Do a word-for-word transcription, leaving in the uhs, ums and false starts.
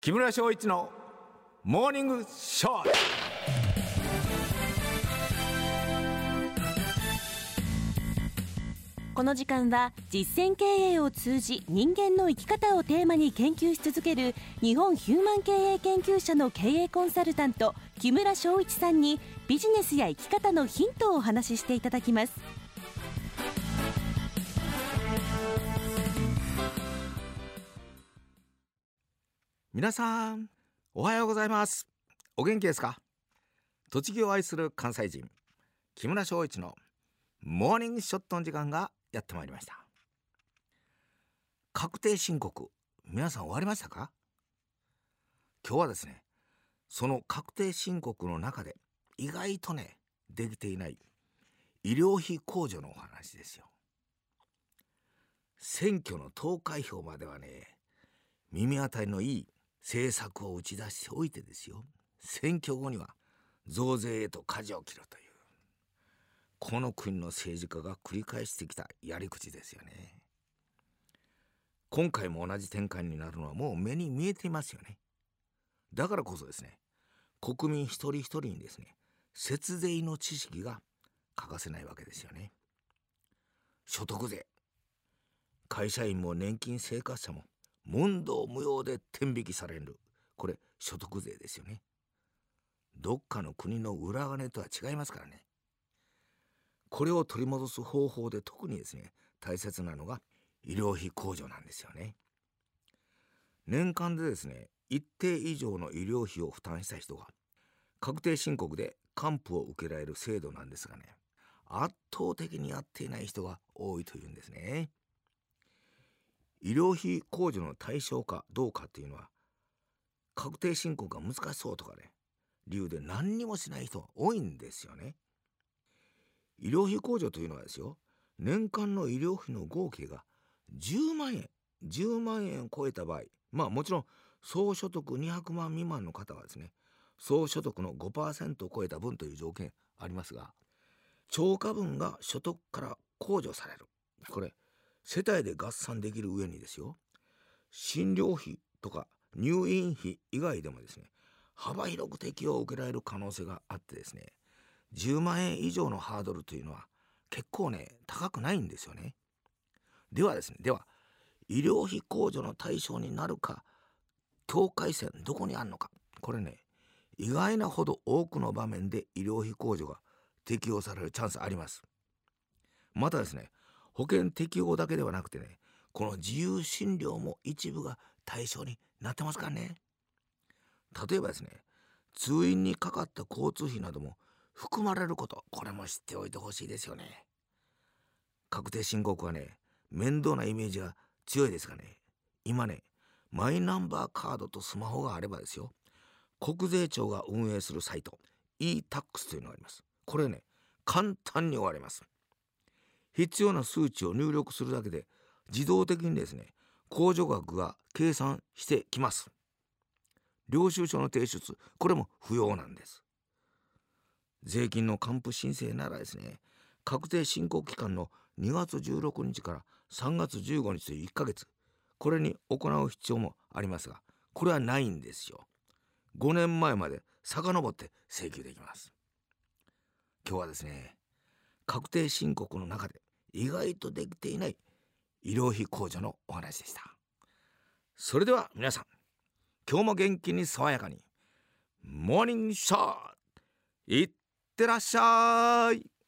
木村翔一のモーニングショー。 この時間は実践経営を通じ人間の生き方をテーマに研究し続ける日本ヒューマン経営研究者の経営コンサルタント木村翔一さんにビジネスや生き方のヒントをお話ししていただきます。 皆さんおはようございます。お元気ですか？栃木を愛する関西人木村翔一のモーニングショットの時間がやってまいりました。確定申告皆さん終わりましたか？今日はですね、その確定申告の中で意外とねできていない医療費控除のお話ですよ。選挙の投開票まではね、耳当たりのいい政策を打ち出しておいてですよ、選挙後には増税へと舵を切るという、この国の政治家が繰り返してきたやり口ですよね。今回も同じ展開になるのはもう目に見えていますよね。だからこそですね、国民一人一人にですね、節税の知識が欠かせないわけですよね。所得税、会社員も年金生活者も問答無用で天引きされる、これ所得税ですよね。どっかの国の裏金とは違いますからね。これを取り戻す方法で特にですね、大切なのが医療費控除なんですよね。年間でですね、一定以上の医療費を負担した人が確定申告で還付を受けられる制度なんですがね、圧倒的にやっていない人が多いというんですね。医療費控除の対象かどうかっていうのは、確定申告が難しそうとかね、理由で何にもしない人が多いんですよね。医療費控除というのはですよ、年間の医療費の合計がじゅうまんえんじゅうまんえんを超えた場合、まあもちろん総所得にひゃくまん未満の方はですね、総所得の ごパーセント を超えた分という条件ありますが、超過分が所得から控除される、これ世帯で合算できる上にですよ、診療費とか入院費以外でもですね、幅広く適用を受けられる可能性があってですね、じゅうまんえん以上のハードルというのは結構ね高くないんですよね。ではですね、では医療費控除の対象になるか、境界線どこにあるのか、これね、意外なほど多くの場面で医療費控除が適用されるチャンスあります。またですね、保険適用だけではなくてね、この自由診療も一部が対象になってますからね。例えばですね、通院にかかった交通費なども含まれること、これも知っておいてほしいですよね。確定申告はね、面倒なイメージが強いですがね、今ね、マイナンバーカードとスマホがあればですよ、国税庁が運営するサイト e タックスというのがあります。これね、簡単に終われます。必要な数値を入力するだけで自動的にですね、控除額が計算してきます。領収書の提出、これも不要なんです。税金の還付申請ならですね、確定申告期間のにがつじゅうろくにちからさんがつじゅうごにちといういっかげつ、これに行う必要もありますが、これはないんですよ。ごねんまえまで遡って請求できます。今日はですね、確定申告の中で意外とできていない医療費控除のお話でした。それでは皆さん、今日も元気に爽やかにモーニングショーいってらっしゃい。